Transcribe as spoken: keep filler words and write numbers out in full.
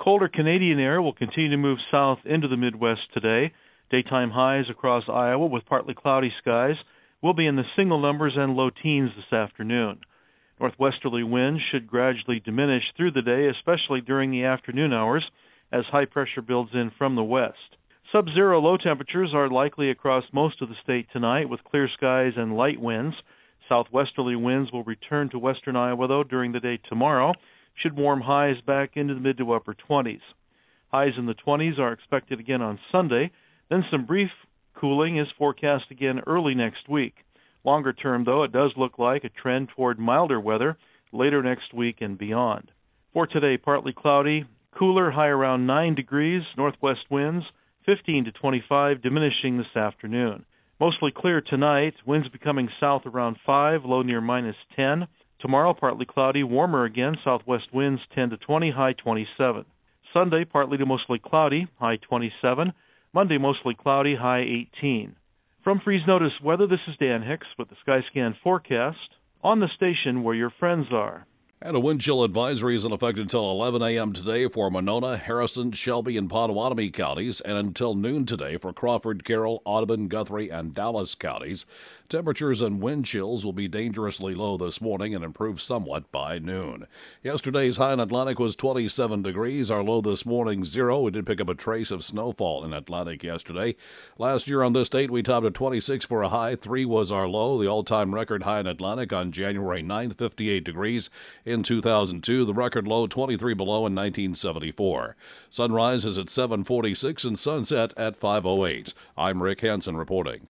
Colder Canadian air will continue to move south into the Midwest today. Daytime highs across Iowa with partly cloudy skies will be in the single numbers and low teens this afternoon. Northwesterly winds should gradually diminish through the day, especially during the afternoon hours, as high pressure builds in from the west. Sub-zero low temperatures are likely across most of the state tonight with clear skies and light winds. Southwesterly winds will return to western Iowa, though, during the day tomorrow. Should warm highs back into the mid to upper twenties. Highs in the twenties are expected again on Sunday. Then some brief cooling is forecast again early next week. Longer term, though, it does look like a trend toward milder weather later next week and beyond. For today, partly cloudy, cooler, high around nine degrees, northwest winds fifteen to twenty-five, diminishing this afternoon. Mostly clear tonight, winds becoming south around five, low near minus ten. Tomorrow, partly cloudy, warmer again, southwest winds ten to twenty, high twenty-seven. Sunday, partly to mostly cloudy, high twenty-seven. Monday, mostly cloudy, high eighteen. From Freeze Notice Weather, this is Dan Hicks with the Skyscan forecast on the station where your friends are. And a wind chill advisory is in effect until eleven a.m. today for Monona, Harrison, Shelby, and Potawatomi counties, and until noon today for Crawford, Carroll, Audubon, Guthrie, and Dallas counties. Temperatures and wind chills will be dangerously low this morning and improve somewhat by noon. Yesterday's high in Atlantic was twenty-seven degrees. Our low this morning, zero. We did pick up a trace of snowfall in Atlantic yesterday. Last year on this date, we topped at twenty-six for a high. three was our low. The all-time record high in Atlantic on January ninth, fifty-eight degrees. In two thousand two, the record low twenty-three below in nineteen seventy-four. Sunrise is at seven forty-six and sunset at five oh eight. I'm Rick Hansen reporting.